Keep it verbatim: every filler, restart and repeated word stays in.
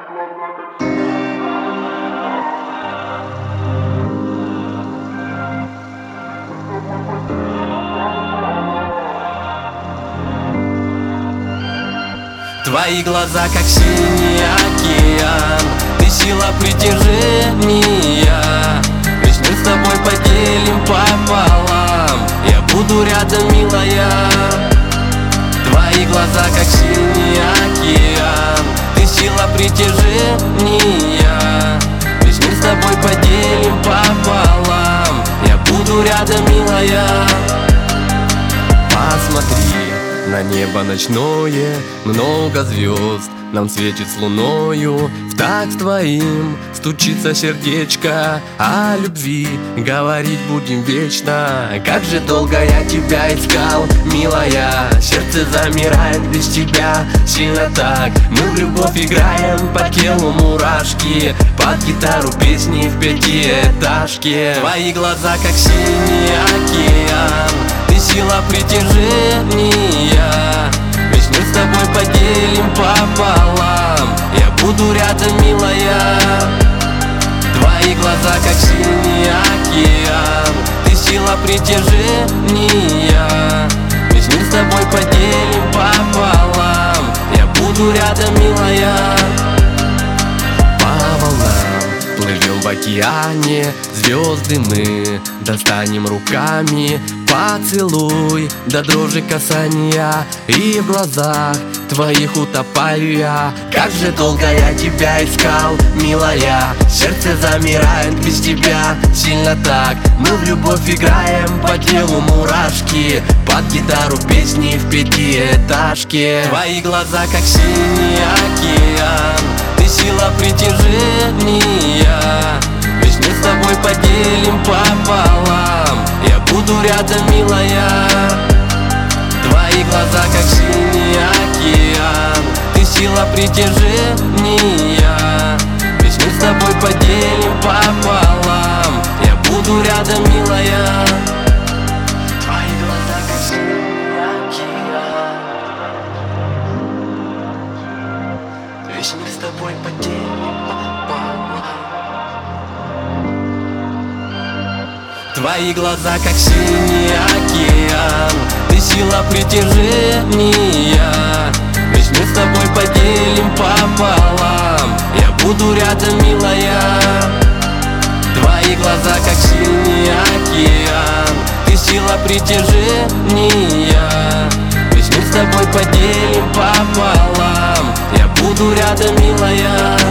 Твои глаза как синий океан, ты сила притяжения. Весь мир с тобой поделим пополам, я буду рядом, милая. Твои глаза как синий океан, ты сила притяжения. Весь мир с тобой поделим пополам, я буду рядом, милая. Посмотри на небо ночное, много звезд нам светит с луною. В такт твоим стучится сердечко, о любви говорить будем вечно. Как же долго я тебя искал, милая, сердце замирает без тебя сильно так. Мы в любовь играем, по телу мурашки, под гитару песни в пятиэтажке. Твои глаза как синий океан, ты сила притяжения. Весь мир с тобой поделим пополам, я буду рядом, милая. Твои глаза как синий океан, ты сила притяжения. Весь мир с тобой поделим пополам, я буду рядом, милая. По волнам плывем в океане, звезды мы достанем руками. Поцелуй до дрожи касания, и в глазах твоих утопаю я. Как же долго я тебя искал, милая, сердце замирает без тебя сильно так. Мы в любовь играем, по телу мурашки, под гитару песни в пятиэтажке. Твои глаза как синий океан, ты сила притяжения. Весь мир с тобой поделим пополам, я буду рядом, милая. Твои глаза как синий океан, ты сила притяжения. Весь мир с тобой поделим пополам, я буду рядом, милая. Твои глаза как синий океан, весь мир с тобой поделим пополам. Твои глаза как синий океан, ты сила притяжения. Весь мир с тобой поделим пополам, я буду рядом, милая. Твои глаза как синий океан, ты сила притяжения. Весь мир с тобой поделим пополам, я буду рядом, милая.